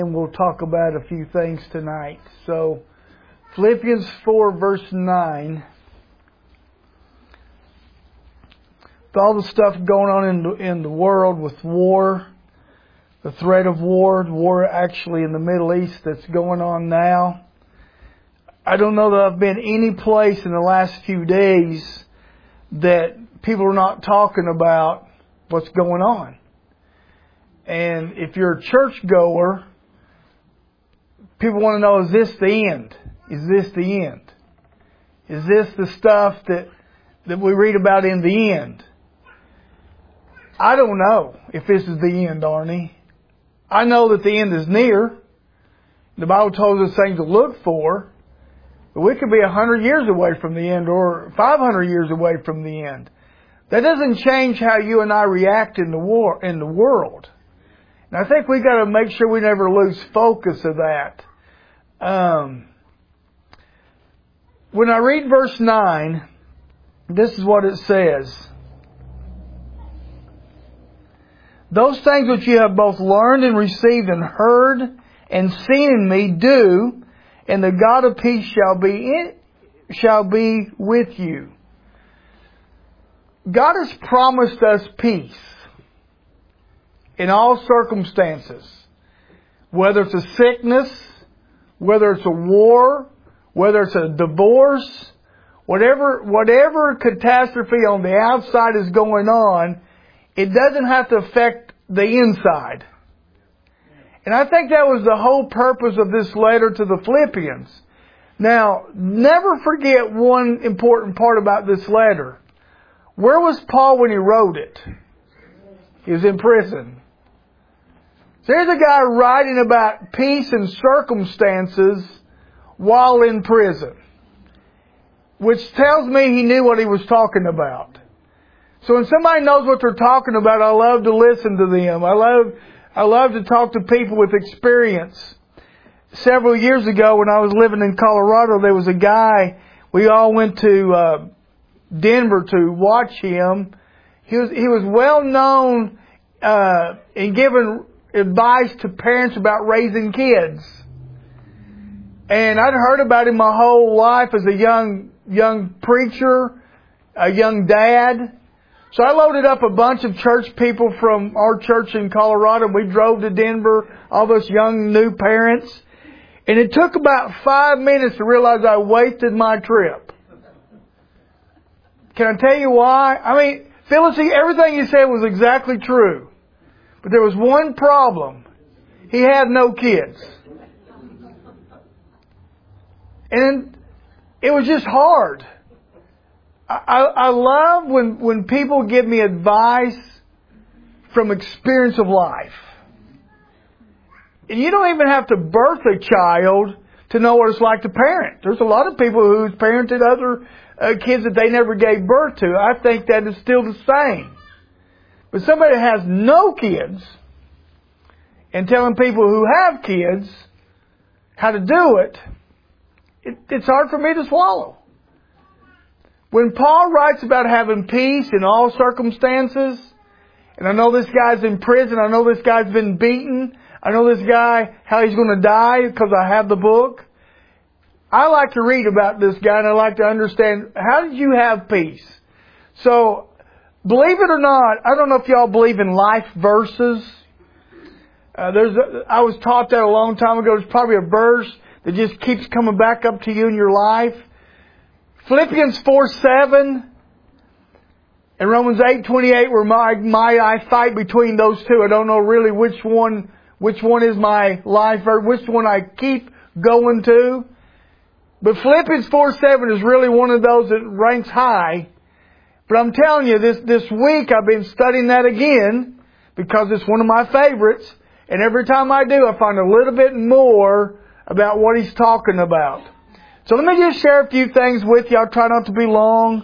And we'll talk about a few things tonight. So, Philippians 4 verse 9. With all the stuff going on in the world with war, the threat of war actually in the Middle East that's going on now. I don't know that I've been any place in the last few days that people are not talking about what's going on. And if you're a churchgoer, people want to know, is this the end? Is this the end? Is this the stuff that we read about in the end? I don't know if this is the end, Arnie. I know that the end is near. The Bible tells us things to look for. But we could be 100 years away from the end or 500 years away from the end. That doesn't change how you and I react in the world. And I think we got to make sure we never lose focus of that. When I read verse 9, this is what it says. Those things which you have both learned and received and heard and seen in me do, and the God of peace shall be with you. God has promised us peace in all circumstances. Whether it's a sickness, whether it's a war, whether it's a divorce, whatever catastrophe on the outside is going on, it doesn't have to affect the inside. And I think that was the whole purpose of this letter to the Philippians. Now, never forget one important part about this letter. Where was Paul when he wrote it? He was in prison. So here's a guy writing about peace and circumstances while in prison, which tells me he knew what he was talking about. So when somebody knows what they're talking about, I love to listen to them. I love to talk to people with experience. Several years ago when I was living in Colorado, there was a guy, we all went to Denver to watch him. He was well known in giving advice to parents about raising kids. And I'd heard about him my whole life as a young preacher, a young dad. So I loaded up a bunch of church people from our church in Colorado. We drove to Denver, all those young new parents. And it took about 5 minutes to realize I wasted my trip. Can I tell you why? I mean, Phyllis, everything you said was exactly true. But there was one problem. He had no kids. And it was just hard. I love when people give me advice from experience of life. And you don't even have to birth a child to know what it's like to parent. There's a lot of people who's parented other kids that they never gave birth to. I think that is still the same. But somebody that has no kids and telling people who have kids how to do it, it's hard for me to swallow. When Paul writes about having peace in all circumstances, and I know this guy's in prison, I know this guy's been beaten, I know this guy, how he's going to die because I have the book. I like to read about this guy and I like to understand, how did you have peace? So, believe it or not, I don't know if y'all believe in life verses. I was taught that a long time ago. There's probably a verse that just keeps coming back up to you in your life. Philippians 4:7 and Romans 8:28 where I fight between those two. I don't know really which one is my life or which one I keep going to. But Philippians 4:7 is really one of those that ranks high. But I'm telling you, this week I've been studying that again because it's one of my favorites. And every time I do, I find a little bit more about what he's talking about. So let me just share a few things with you. I'll try not to be long.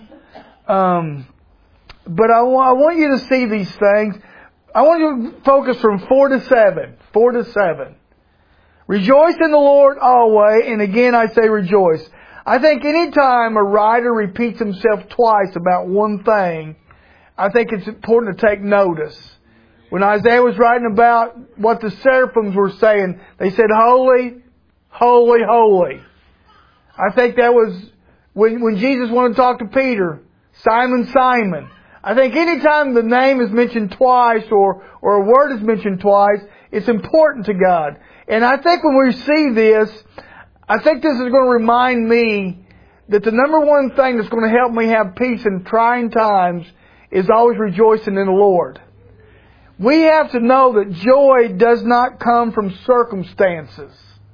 But I want you to see these things. I want you to focus from 4 to 7. 4 to 7. Rejoice in the Lord always. And again, I say rejoice. I think any time a writer repeats himself twice about one thing, I think it's important to take notice. When Isaiah was writing about what the seraphims were saying, they said, holy, holy, holy. I think that was when Jesus wanted to talk to Peter, Simon, Simon. I think anytime the name is mentioned twice or a word is mentioned twice, it's important to God. And I think when we see this, I think this is going to remind me that the number one thing that's going to help me have peace in trying times is always rejoicing in the Lord. We have to know that joy does not come from circumstances.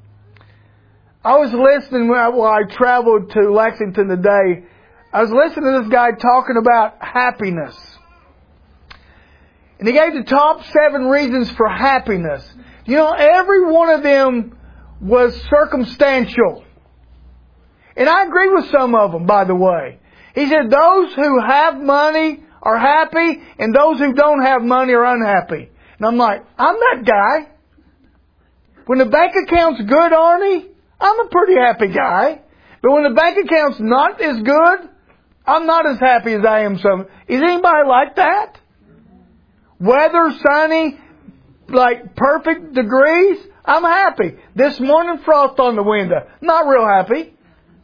I was listening while I traveled to Lexington today. I was listening to this guy talking about happiness. And he gave the top 7 reasons for happiness. You know, every one of them was circumstantial. And I agree with some of them, by the way. He said those who have money are happy, and those who don't have money are unhappy. And I'm like, I'm that guy. When the bank account's good, Arnie, I'm a pretty happy guy. But when the bank account's not as good, I'm not as happy as I am some. Is anybody like that? Weather, sunny, like perfect degrees, I'm happy. This morning, frost on the window. Not real happy.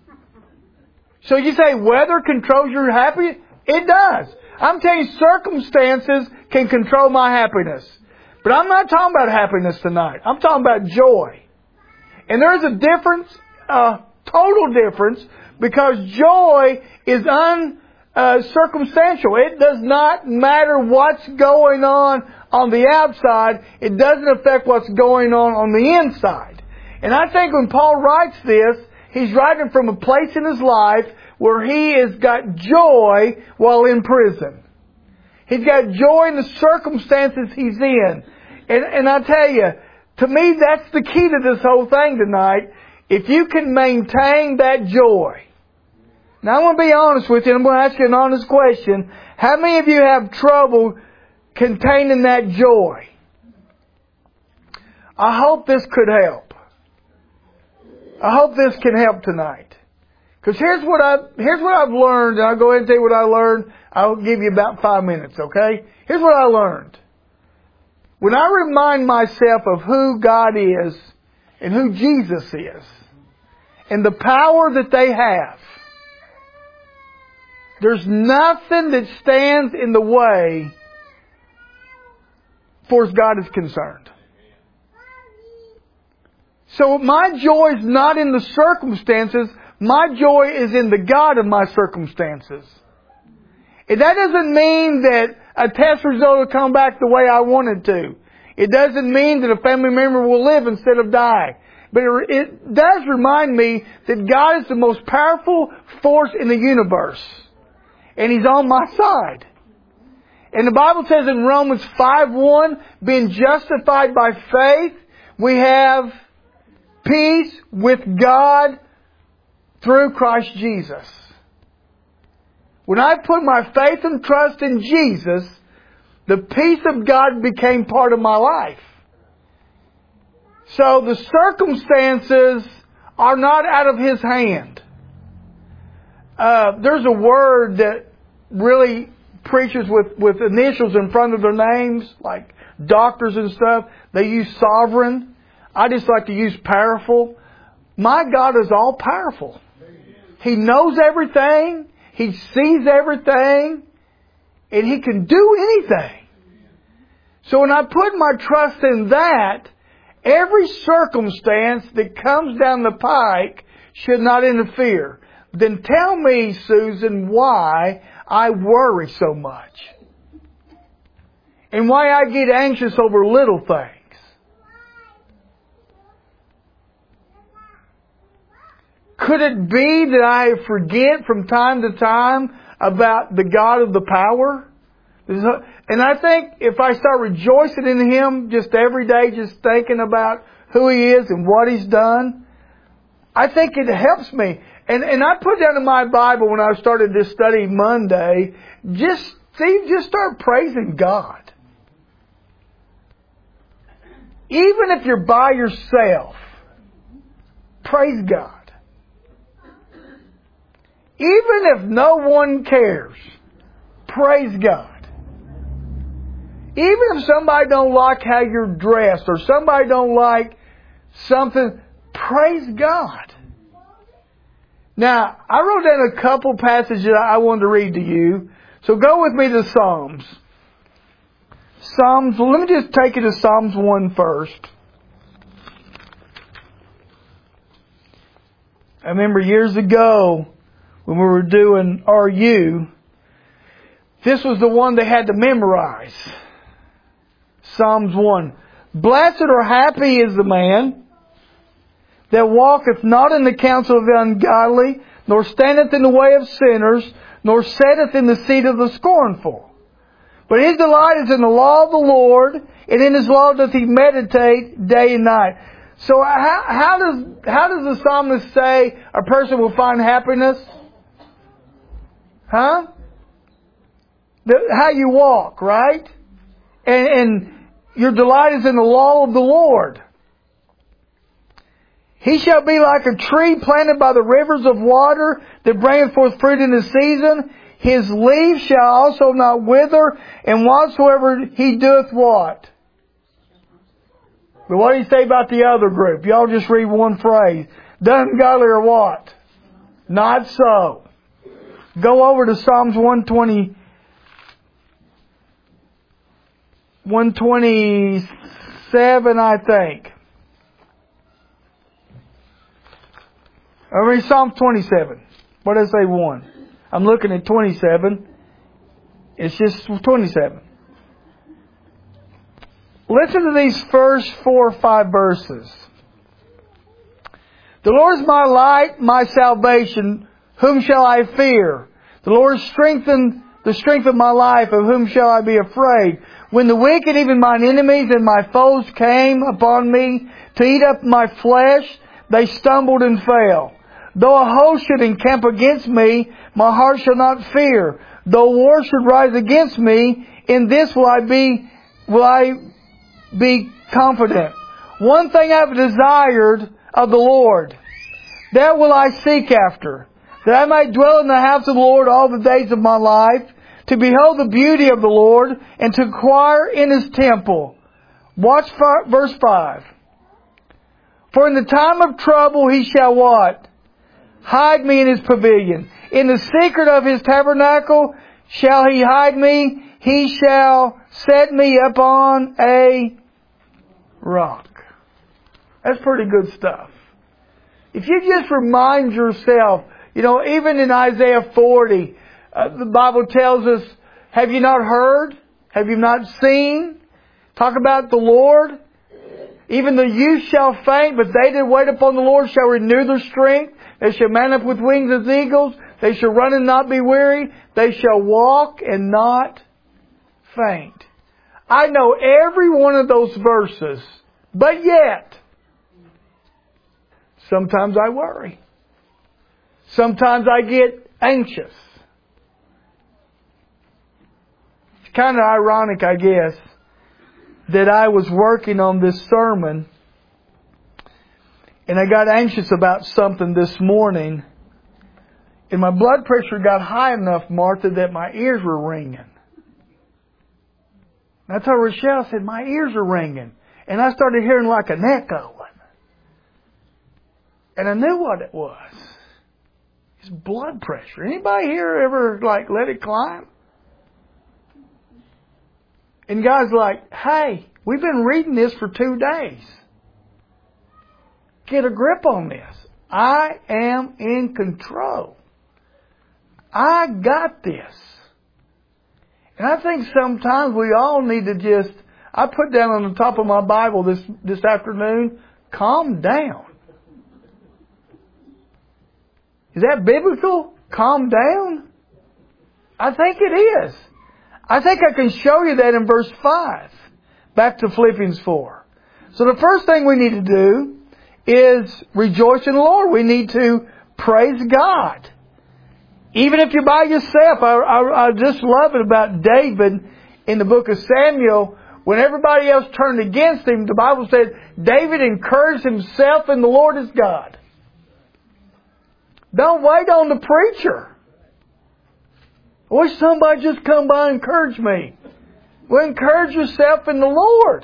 So you say weather controls your happiness? It does. I'm telling you, circumstances can control my happiness. But I'm not talking about happiness tonight. I'm talking about joy. And there's a difference, a total difference, because joy is uncircumstantial. It does not matter what's going on the outside. It doesn't affect what's going on the inside. And I think when Paul writes this, he's writing from a place in his life where he has got joy while in prison. He's got joy in the circumstances he's in. And I tell you, to me, that's the key to this whole thing tonight. If you can maintain that joy. Now, I'm going to be honest with you, and I'm going to ask you an honest question. How many of you have trouble containing that joy? I hope this could help. I hope this can help tonight. Because here's what I've learned, and I'll go ahead and tell you what I learned. I'll give you about 5 minutes, okay? Here's what I learned. When I remind myself of who God is and who Jesus is and the power that they have, there's nothing that stands in the way as far as God is concerned. So my joy is not in the circumstances. My joy is in the God of my circumstances. And that doesn't mean that a test result will come back the way I want it to. It doesn't mean that a family member will live instead of die. But it does remind me that God is the most powerful force in the universe. And He's on my side. And the Bible says in Romans 5:1, being justified by faith, we have peace with God through Christ Jesus. When I put my faith and trust in Jesus, the peace of God became part of my life. So the circumstances are not out of His hand. There's a word that really preachers with initials in front of their names, like doctors and stuff, they use sovereign. I just like to use powerful. My God is all powerful. He knows everything. He sees everything. And He can do anything. So when I put my trust in that, every circumstance that comes down the pike should not interfere. Then tell me, Susan, why I worry so much. And why I get anxious over little things. Could it be that I forget from time to time about the God of the power? And I think if I start rejoicing in Him just every day, just thinking about who He is and what He's done, I think it helps me. And I put down in my Bible when I started this study Monday, just start praising God. Even if you're by yourself, praise God. Even if no one cares, praise God. Even if somebody don't like how you're dressed or somebody don't like something, praise God. Now, I wrote down a couple passages I wanted to read to you. So go with me to Psalms. Let me just take you to Psalms 1 first. I remember years ago when we were doing RU, this was the one they had to memorize. Psalms 1. Blessed or happy is the man that walketh not in the counsel of the ungodly, nor standeth in the way of sinners, nor sitteth in the seat of the scornful. But his delight is in the law of the Lord, and in his law doth he meditate day and night. So how does the psalmist say a person will find happiness? Huh? How you walk, right? And your delight is in the law of the Lord. He shall be like a tree planted by the rivers of water that bringeth forth fruit in the season. His leaf shall also not wither, and whatsoever he doeth what? But what do you say about the other group? Y'all just read one phrase. Done godly or what? Not so. Go over to Psalms 127, I think. I mean, Psalm 27. What did I say 1? I'm looking at 27. It's just 27. Listen to these first 4 or 5 verses. The Lord is my light, my salvation. Whom shall I fear? The Lord is the strength of my life. Of whom shall I be afraid? When the wicked, even mine enemies and my foes came upon me to eat up my flesh, they stumbled and fell. Though a host should encamp against me, my heart shall not fear. Though war should rise against me, in this will I be confident. One thing I have desired of the Lord, that will I seek after, that I might dwell in the house of the Lord all the days of my life, to behold the beauty of the Lord, and to inquire in His temple. Watch verse 5. For in the time of trouble He shall what? Hide me in His pavilion. In the secret of His tabernacle shall He hide me. He shall set me upon a rock. That's pretty good stuff. If you just remind yourself, even in Isaiah 40, the Bible tells us, have you not heard? Have you not seen? Talk about the Lord. Even the youth shall faint, but they that wait upon the Lord shall renew their strength. They shall mount up with wings as eagles. They shall run and not be weary. They shall walk and not faint. I know every one of those verses, but yet, sometimes I worry. Sometimes I get anxious. It's kind of ironic, I guess, that I was working on this sermon and I got anxious about something this morning, and my blood pressure got high enough, Martha, that my ears were ringing. And I told Rochelle, I said, my ears are ringing. And I started hearing like an echo. And I knew what it was. It's blood pressure. Anybody here ever let it climb? And God's like, hey, we've been reading this for 2 days. Get a grip on this. I am in control. I got this. And I think sometimes we all need to I put down on the top of my Bible this afternoon, calm down. Is that biblical? Calm down? I think it is. I think I can show you that in verse 5. Back to Philippians 4. So the first thing we need to do is rejoice in the Lord. We need to praise God. Even if you're by yourself. I just love it about David in the book of Samuel. When everybody else turned against him, the Bible said David encouraged himself in the Lord his God. Don't wait on the preacher. I wish somebody just come by and encourage me. Well, encourage yourself in the Lord.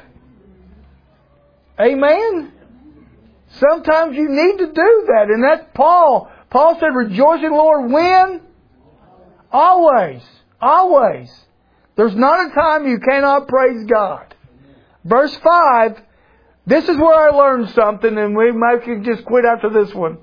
Amen? Sometimes you need to do that. And that's Paul. Paul said, rejoice in the Lord when? Always. Always. There's not a time you cannot praise God. Verse 5, this is where I learned something, and we might just quit after this one.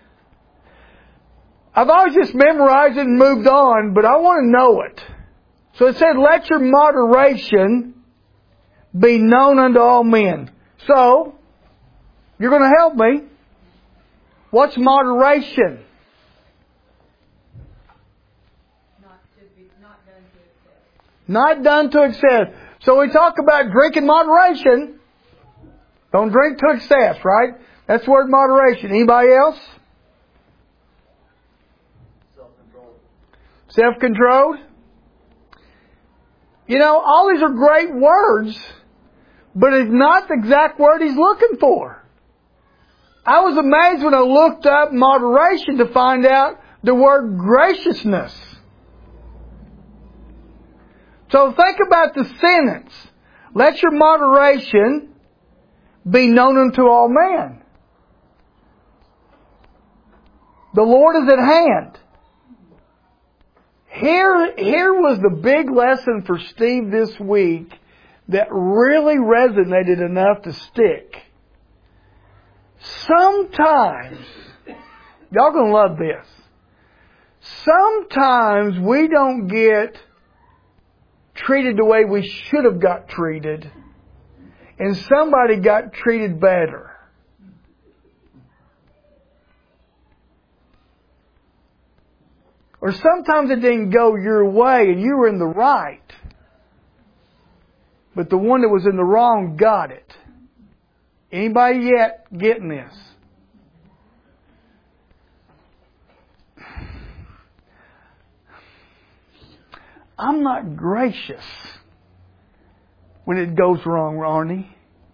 I've always just memorized it and moved on, but I want to know it. So it said, let your moderation be known unto all men. So, you're going to help me. What's moderation? Not done to excess. So we talk about drink in moderation. Don't drink to excess, right? That's the word moderation. Anybody else? Self-controlled. Self-controlled. You know, all these are great words, but it's not the exact word he's looking for. I was amazed when I looked up moderation to find out the word graciousness. So think about the sentence. Let your moderation be known unto all men. The Lord is at hand. Here was the big lesson for Steve this week that really resonated enough to stick. Sometimes, y'all gonna love this. Sometimes we don't get treated the way we should have got treated, and somebody got treated better. Or sometimes it didn't go your way and you were in the right, but the one that was in the wrong got it. Anybody yet getting this? I'm not gracious when it goes wrong, Arnie.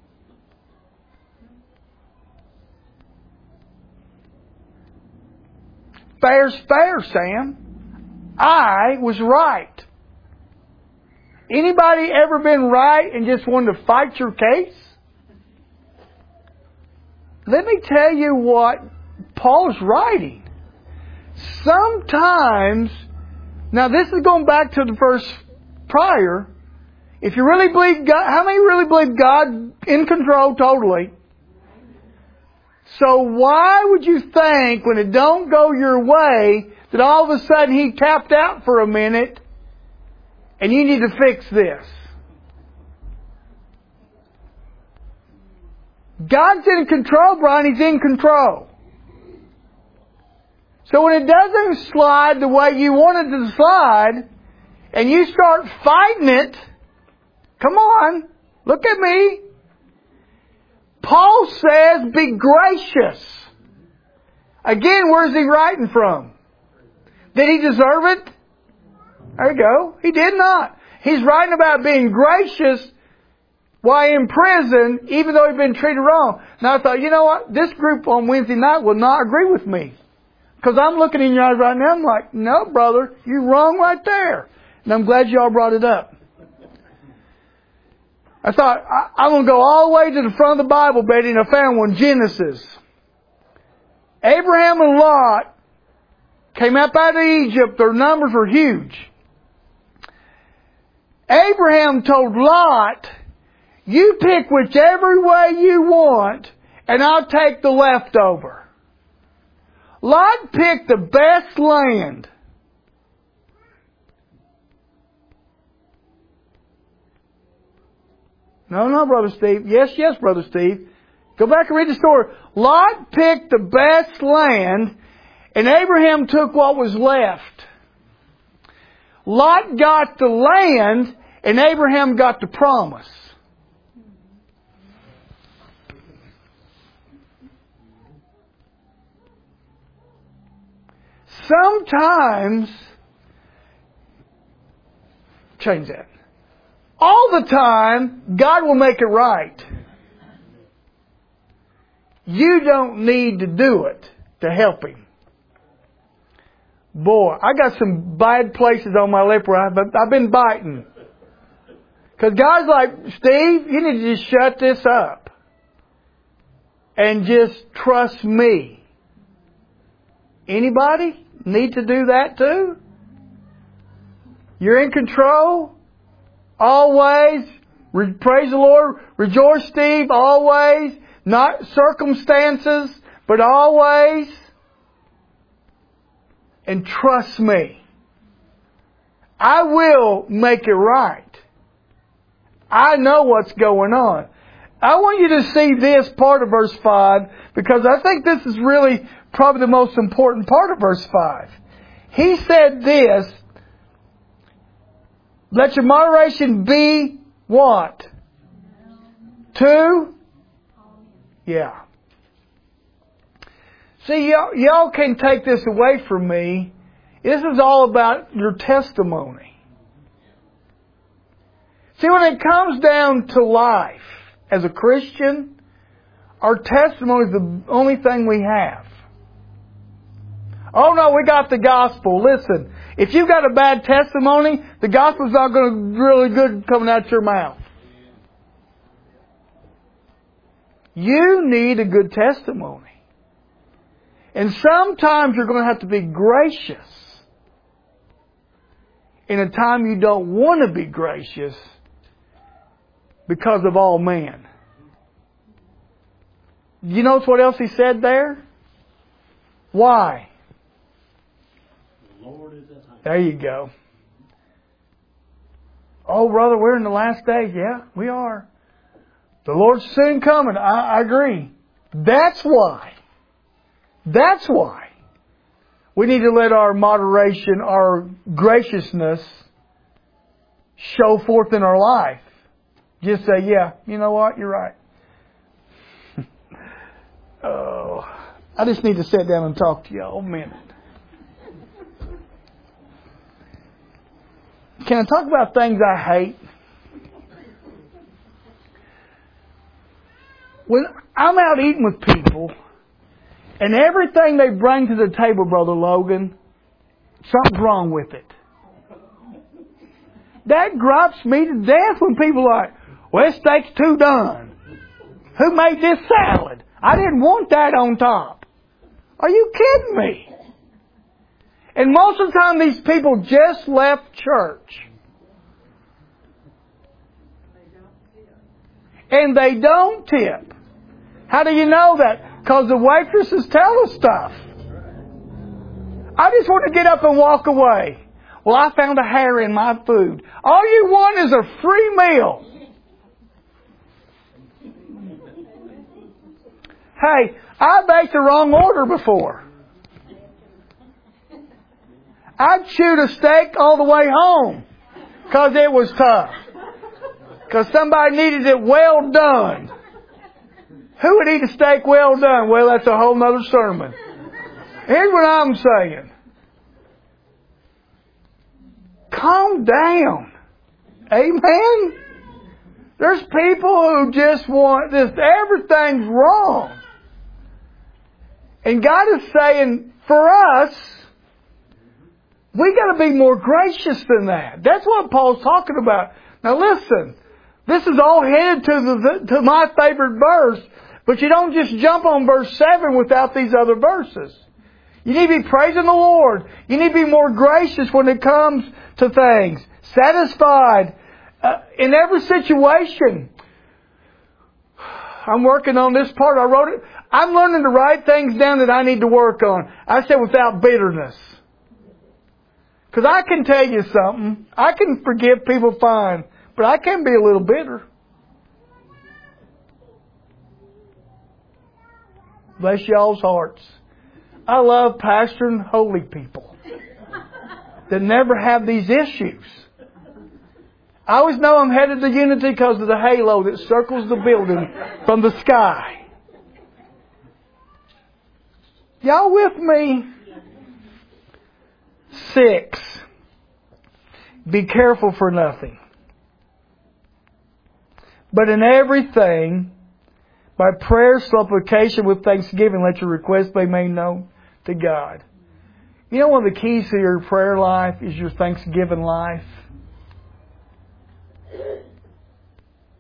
Fair's fair, Sam. I was right. Anybody ever been right and just wanted to fight your case? Let me tell you what Paul's writing. Sometimes, now this is going back to the verse prior. If you really believe God, how many really believe God in control totally? So why would you think when it don't go your way that all of a sudden He tapped out for a minute and you need to fix this? God's in control, Brian. He's in control. So when it doesn't slide the way you want it to slide, and you start fighting it, come on, look at me. Paul says, be gracious. Again, where's he writing from? Did he deserve it? There you go. He did not. He's writing about being gracious while in prison, even though he'd been treated wrong. Now I thought, you know what? This group on Wednesday night will not agree with me. Because I'm looking in your eyes right now, I'm like, no, brother, you're wrong right there. And I'm glad y'all brought it up. I thought, I'm going to go all the way to the front of the Bible, Betty, and I found one, Genesis. Abraham and Lot came up out of Egypt. Their numbers were huge. Abraham told Lot, you pick whichever way you want, and I'll take the leftover. Lot picked the best land. No, Brother Steve. Yes, Brother Steve. Go back and read the story. Lot picked the best land, and Abraham took what was left. Lot got the land, and Abraham got the promise. Sometimes, change that. All the time, God will make it right. You don't need to do it to help Him. Boy, I got some bad places on my lip where I've been biting. Because God's like, Steve, you need to just shut this up. And just trust me. Anybody need to do that too? You're in control. Always. Praise the Lord. Rejoice, Steve. Always. Not circumstances, but always. And trust me. I will make it right. I know what's going on. I want you to see this part of verse 5 because I think this is really probably the most important part of verse 5. He said this, let your moderation be what? To? Yeah. See, y'all can't take this away from me. This is all about your testimony. See, when it comes down to life as a Christian, our testimony is the only thing we have. Oh no, we got the gospel. Listen, if you've got a bad testimony, the gospel's not going to be really good coming out your mouth. You need a good testimony. And sometimes you're going to have to be gracious in a time you don't want to be gracious because of all men. You notice what else he said there? Why? The Lord is at hand. There you go. Oh, brother, we're in the last days. Yeah, we are. The Lord's soon coming. I agree. That's why. That's why we need to let our moderation, our graciousness show forth in our life. Just say, yeah, you know what? You're right. Oh, I just need to sit down and talk to y'all a minute. Can I talk about things I hate? When I'm out eating with people, and everything they bring to the table, Brother Logan, something's wrong with it. That gripes me to death when people are like, well, this steak's too done. Who made this salad? I didn't want that on top. Are you kidding me? And most of the time these people just left church. And they don't tip. How do you know that? Because the waitresses tell us stuff. I just want to get up and walk away. Well, I found a hair in my food. All you want is a free meal. Hey, I baked the wrong order before. I chewed a steak all the way home because it was tough. Because somebody needed it well done. Who would eat a steak well done? Well, that's a whole nother sermon. Here's what I'm saying. Calm down. Amen? There's people who just want this. Everything's wrong. And God is saying, for us, we got to be more gracious than that. That's what Paul's talking about. Now listen, this is all headed to my favorite verse, but you don't just jump on verse 7 without these other verses. You need to be praising the Lord. You need to be more gracious when it comes to things. Satisfied in every situation. I'm working on this part. I wrote it. I'm learning to write things down that I need to work on. I said without bitterness. Because I can tell you something. I can forgive people fine. But I can be a little bitter. Bless y'all's hearts. I love pastoring holy people that never have these issues. I always know I'm headed to unity because of the halo that circles the building from the sky. Y'all with me? 6. Be careful for nothing. But in everything, by prayer, supplication, with thanksgiving, let your requests be made known to God. You know one of the keys to your prayer life is your thanksgiving life.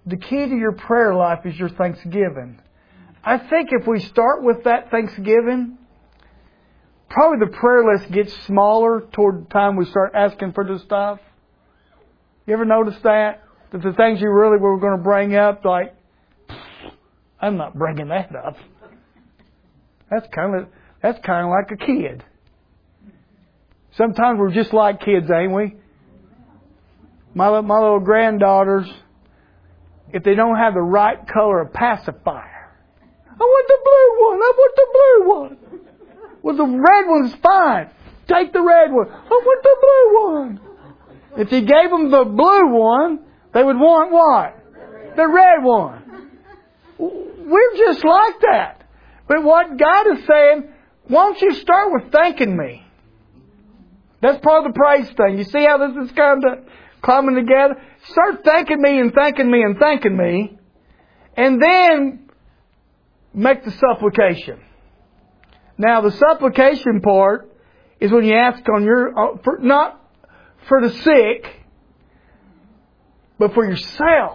the key to your prayer life is your thanksgiving. I think if we start with that thanksgiving, probably the prayer list gets smaller toward the time we start asking for the stuff. You ever notice that? That the things you really were going to bring up, like, I'm not bringing that up. That's kind of like a kid. Sometimes we're just like kids, ain't we? My little granddaughters, if they don't have the right color of pacifier, I want the blue one. I want the blue one. Well, the red one's fine. Take the red one. I want the blue one. If you gave them the blue one, they would want what? The red one. We're just like that. But what God is saying, why don't you start with thanking me? That's part of the praise thing. You see how this is kind of coming together? Start thanking me and thanking me and thanking me. And then make the supplication. Now, the supplication part is when you ask on your, not for the sick, but for yourself.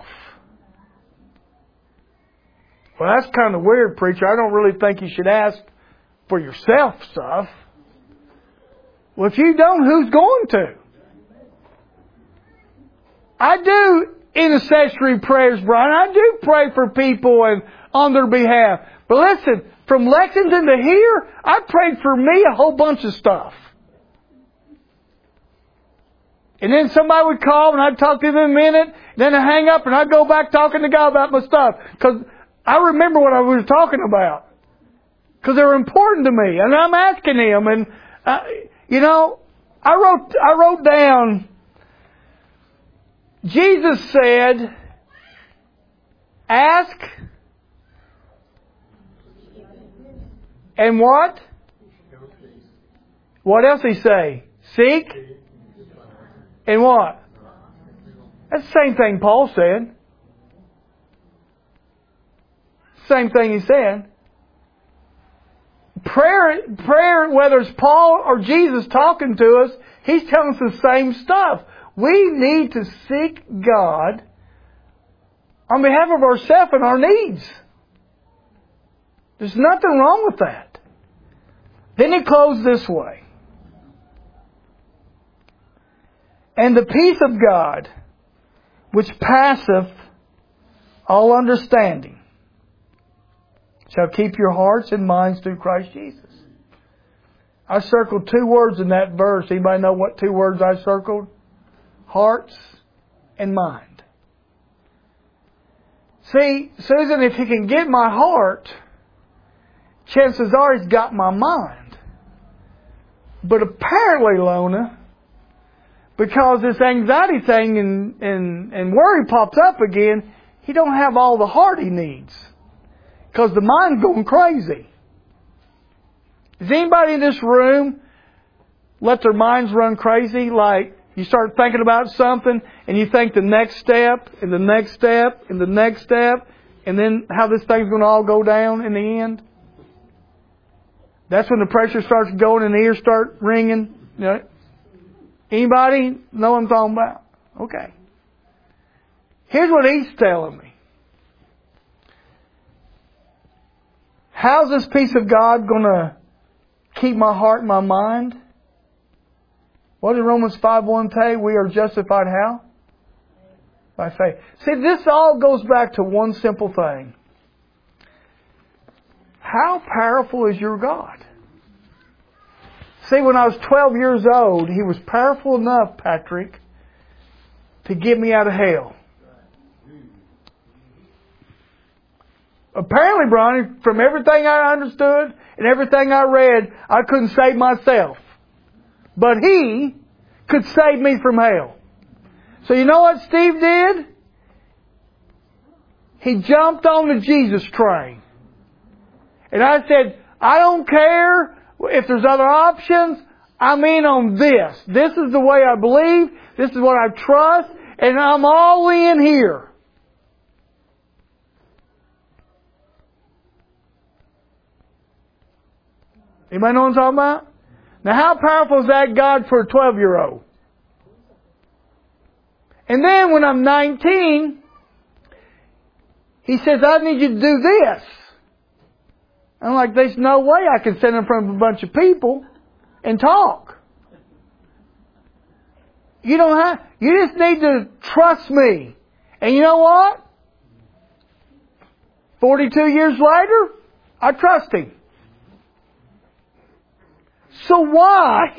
Well, that's kind of weird, preacher. I don't really think you should ask for yourself stuff. Well, if you don't, who's going to? I do intercessory prayers, Brian. I do pray for people and on their behalf. But listen, from Lexington to here, I prayed for me a whole bunch of stuff. And then somebody would call and I'd talk to them a minute. Then I'd hang up and I'd go back talking to God about my stuff. Because I remember what I was talking about. Because they were important to me. And I'm asking Him. And, I wrote down, Jesus said, ask. And what? What else He say? Seek. And what? That's the same thing Paul said. Same thing he said. Prayer, whether it's Paul or Jesus talking to us, He's telling us the same stuff. We need to seek God on behalf of ourselves and our needs. There's nothing wrong with that. Then he closed this way. And the peace of God, which passeth all understanding, shall keep your hearts and minds through Christ Jesus. I circled 2 words in that verse. Anybody know what 2 words I circled? Hearts and mind. See, Susan, if He can get my heart, chances are He's got my mind. But apparently, Lona, because this anxiety thing and worry pops up again, He don't have all the heart He needs. Because the mind's going crazy. Does anybody in this room let their minds run crazy? Like you start thinking about something and you think the next step and the next step and the next step and then how this thing's going to all go down in the end? That's when the pressure starts going and the ears start ringing. You know? Anybody know what I'm talking about? Okay. Here's what He's telling me. How's this peace of God going to keep my heart and my mind? What did Romans 5:1 say? We are justified how? By faith. See, this all goes back to one simple thing. How powerful is your God? See, when I was 12 years old, He was powerful enough, Patrick, to get me out of hell. Apparently, Bronny, from everything I understood and everything I read, I couldn't save myself. But He could save me from hell. So you know what Steve did? He jumped on the Jesus train. And I said, I don't care if there's other options. I'm in on this. This is the way I believe. This is what I trust. And I'm all in here. Anybody know what I'm talking about? Now, how powerful is that God for a 12-year-old? And then when I'm 19, He says, I need you to do this. I'm like, there's no way I can stand in front of a bunch of people and talk. You don't have, you just need to trust me. And you know what? 42 years later, I trust Him. So why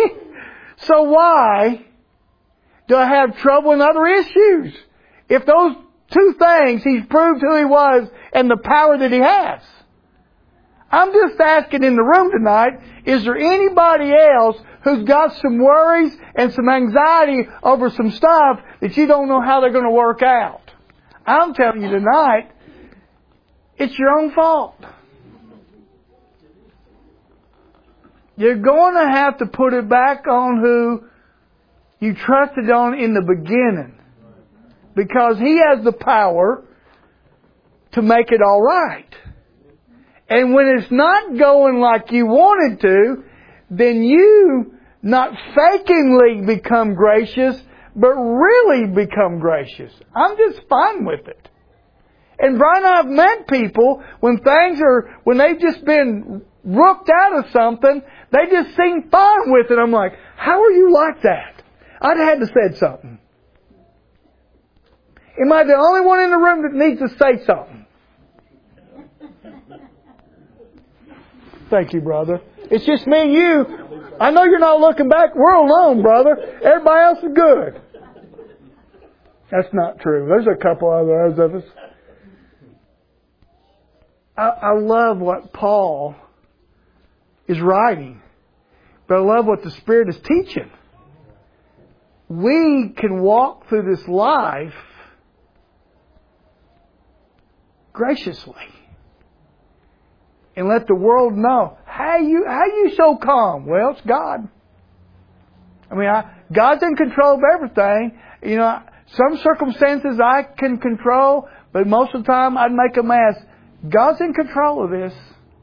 do I have trouble in other issues? If those two things, He's proved who He was and the power that He has. I'm just asking in the room tonight, is there anybody else who's got some worries and some anxiety over some stuff that you don't know how they're going to work out? I'm telling you tonight, it's your own fault. You're going to have to put it back on who you trusted on in the beginning. Because He has the power to make it all right. And when it's not going like you wanted to, then you not fakingly become gracious, but really become gracious. I'm just fine with it. And Brian and I have met people when they've just been rooked out of something, they just seem fine with it. I'm like, how are you like that? I'd had to said something. Am I the only one in the room that needs to say something? Thank you, brother. It's just me and you. I know you're not looking back. We're alone, brother. Everybody else is good. That's not true. There's a couple others of us. I love what Paul is writing, but I love what the Spirit is teaching. We can walk through this life graciously and let the world know, how you so calm? Well, it's God. I mean, God's in control of everything. You know, some circumstances I can control, but most of the time I'd make a mess. God's in control of this.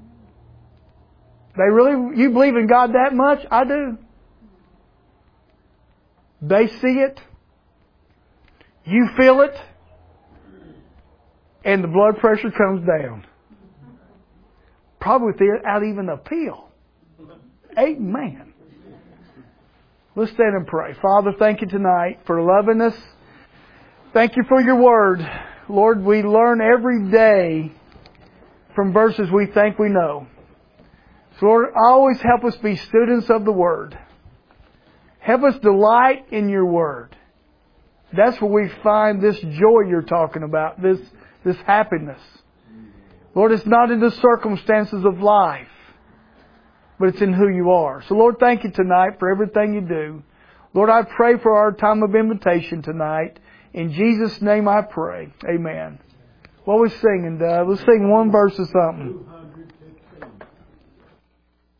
You believe in God that much? I do. They see it. You feel it. And the blood pressure comes down. Probably without even a pill. Amen. Let's stand and pray. Father, thank you tonight for loving us. Thank you for your word. Lord, we learn every day from verses we think we know. So Lord, always help us be students of the Word. Help us delight in your Word. That's where we find this joy you're talking about, this happiness. Lord, it's not in the circumstances of life, but it's in who you are. So Lord, thank you tonight for everything you do. Lord, I pray for our time of invitation tonight. In Jesus' name I pray. Amen. What are we singing, Dove? Let's sing one verse or something.